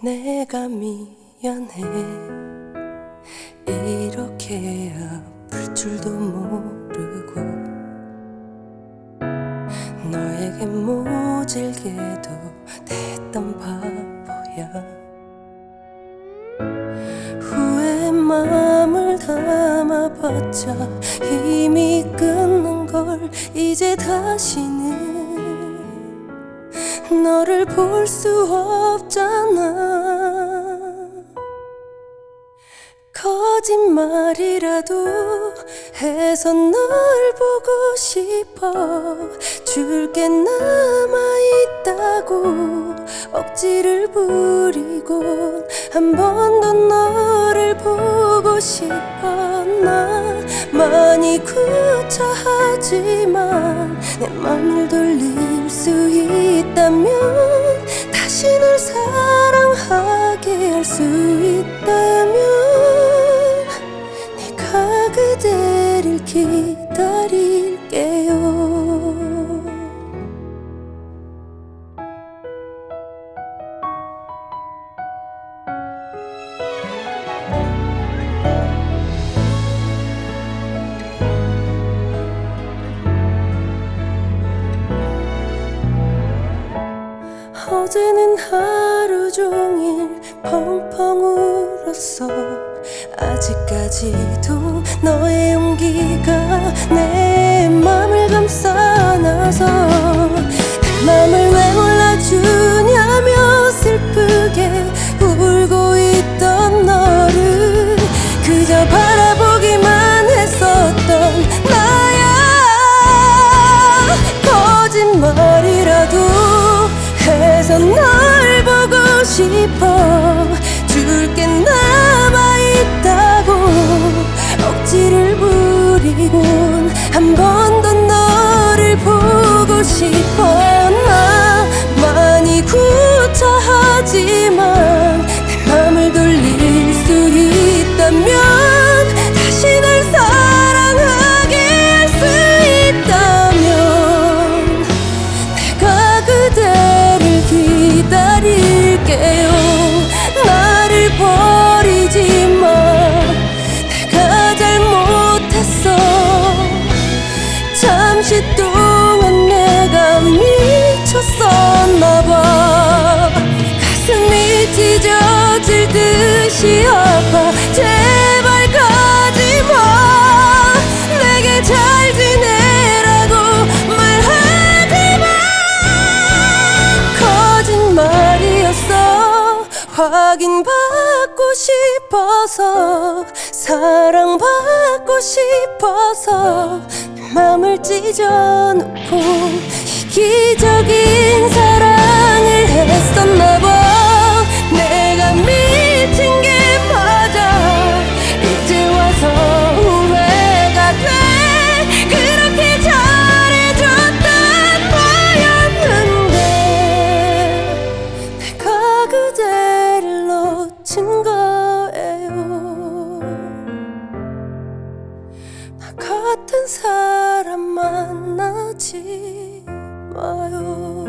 내가 미안해. 이렇게 아플 줄도 모르고 너에게 모질게도 됐던 바보야. 후회의 마음을 담아봤자 이미 끝난 걸. 이제 다시는 너를 볼 수 없잖아. 거짓말이라도 해서 널 보고 싶어. 줄 게 남아있다고 억지를 부리곤 한 번 더 너를 보고 싶어. 나 많이 구차하지만 내 맘을 돌릴 수 있다면, 다시 널 사랑하게 할 수 있다면 내가 그대를 기다릴게요. 어제는 하루 종일 펑펑 울었어. 아직까지도 너의 용기가 내 맘을 감싸 안아서 내 맘을 왜 몰라주냐며 슬프게 울고 있던 너를 그저 바라보기만 했었던 나야. 거짓말이라도 해서 널 보고 싶어. 줄 게 남아있다고 억지를 부리곤 한 번 더 너를 보고 싶어. 나 많이 구차하지만 내 맘을 돌릴 수 있다면, 다시 널 사랑하게 할 수 있다면 내가 그대를 기다릴게요. 나를 버리지 마. 내가 잘못했어. 잠시 동안 내가 미쳤었나 봐. 가슴이 찢어질 듯이 아파. 제발 가지 마. 내게 잘 지내라고 말하지 마. 거짓말이었어. 확인받고 싶어서, 사랑받고 싶어서 내 맘을 찢어놓고 이기적인 사랑을 했었나 봐. 내가 미친 게 맞아. 이제 와서 후회가 돼. 그렇게 잘해줬단 거였는데 내가 그대를 놓친 거예요. 나 같은 사람 만나지 마요.